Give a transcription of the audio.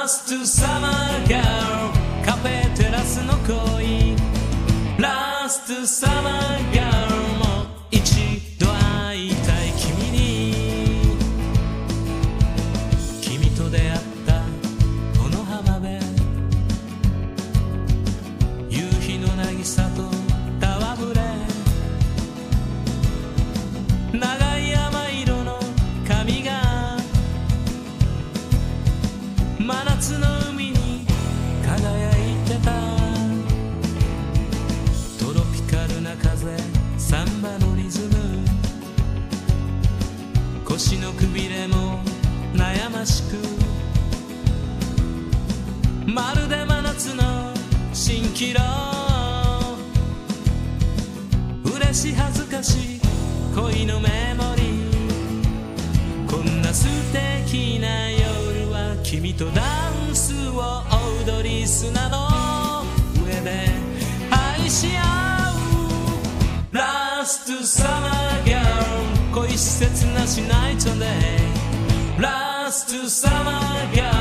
Last Summer Girl カフェテラスの恋 Last Summer Girl もう一度会いたい君に君と出会ったこの浜辺夕日の渚と戯れ長い山色の髪が真夏の海に輝いてたトロピカルな風サンバのリズム腰のくびれも悩ましくまるで真夏の蜃気楼嬉し恥ずかしい恋のメモリーこんな素敵な夜は君とダンスを踊り砂の上で愛し合う Last Summer Girl 恋し切なしナイトデイ Last Summer Girl